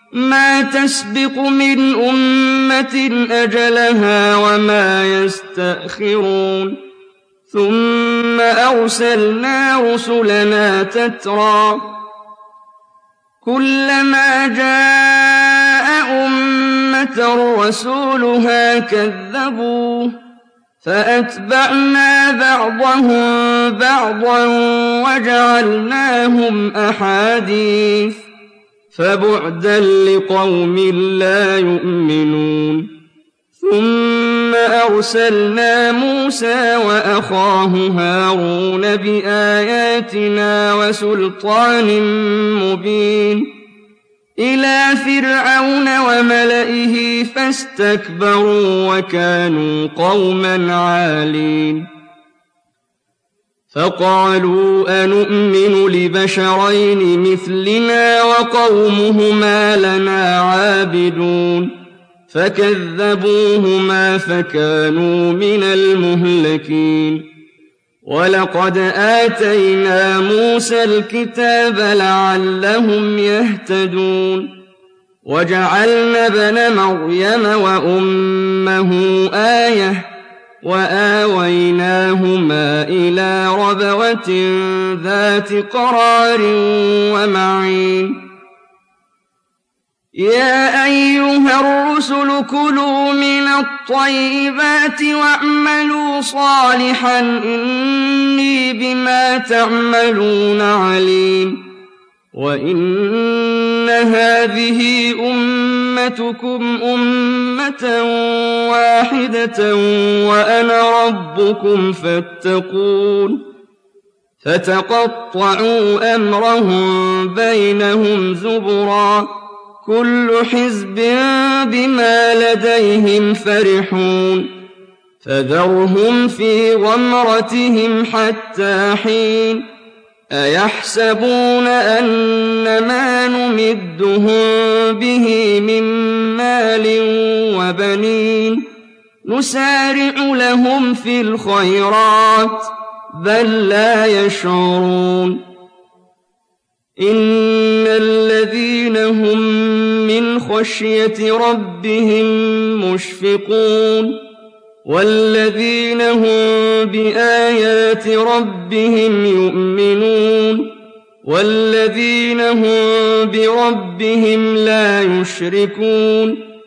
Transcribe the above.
ما تسبق من أمة أجلها وما يستأخرون ثم أرسلنا رسلنا تترى كلما جاء أمة رسولها كذبوه فأتبعنا بعضهم بعضا وجعلناهم أحاديث فبعدا لقوم لا يؤمنون ثم أرسلنا موسى وأخاه هارون بآياتنا وسلطان مبين إلى فرعون وملئه فاستكبروا وكانوا قوما عالين فقالوا أنؤمن لبشرين مثلنا وقومهما لنا عابدون فكذبوهما فكانوا من المهلكين ولقد آتينا موسى الكتاب لعلهم يهتدون وجعلنا ابن مريم وأمه آية وآويناهما إلى ربوة ذات قرار ومعين يا أيها الرسل كلوا من الطيبات واعملوا صالحا إني بما تعملون عليم وإن هذه أمتكم أمة واحدة وأنا ربكم فاتقون فتقطعوا أمرهم بينهم زبرا كل حزب بما لديهم فرحون فذرهم في غمرتهم حتى حين أيحسبون أن ما نمدهم به من مال وبنين نسارع لهم في الخيرات بل لا يشعرون إن الذين هم من خشية ربهم مشفقون والذين هم بآيات ربهم يؤمنون والذين هم بربهم لا يشركون